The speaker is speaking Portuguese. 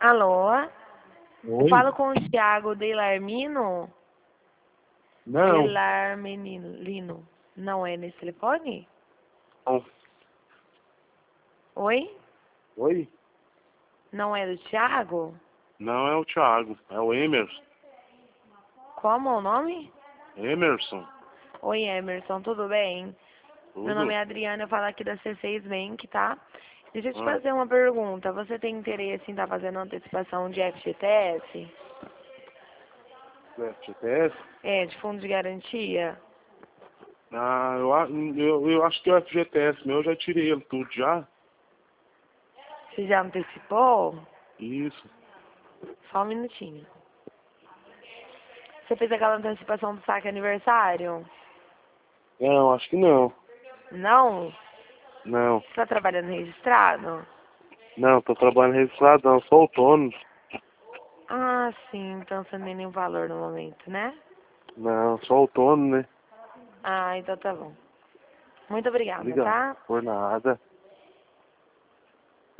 Alô? Eu Oi? falo com o Thiago Delarmino? Não. Delarmenino. Não é nesse telefone? Não. Oi? Oi? Não é do Thiago? Não é o Thiago, é o Emerson. Como o nome? Emerson? Oi, Emerson, tudo bem? Meu nome Tudo? é Adriana, eu falo aqui da C6 Bank, tá? Deixa eu te Ah, fazer uma pergunta. Você tem interesse em estar fazendo antecipação de FGTS? FGTS? É, de fundo de garantia? Ah, eu acho que o FGTS meu, eu já tirei ele tudo já. Você já antecipou? Isso. Só um minutinho. Você fez aquela antecipação do saque aniversário? Não, acho que não. Não? Não. Você tá trabalhando registrado? Não, tô trabalhando registrado não, sou autônomo. Ah, sim, então você não tem nenhum valor no momento, né? Não, sou autônomo, né? Ah, então tá bom. Muito obrigada, Obrigado. tá? Por nada.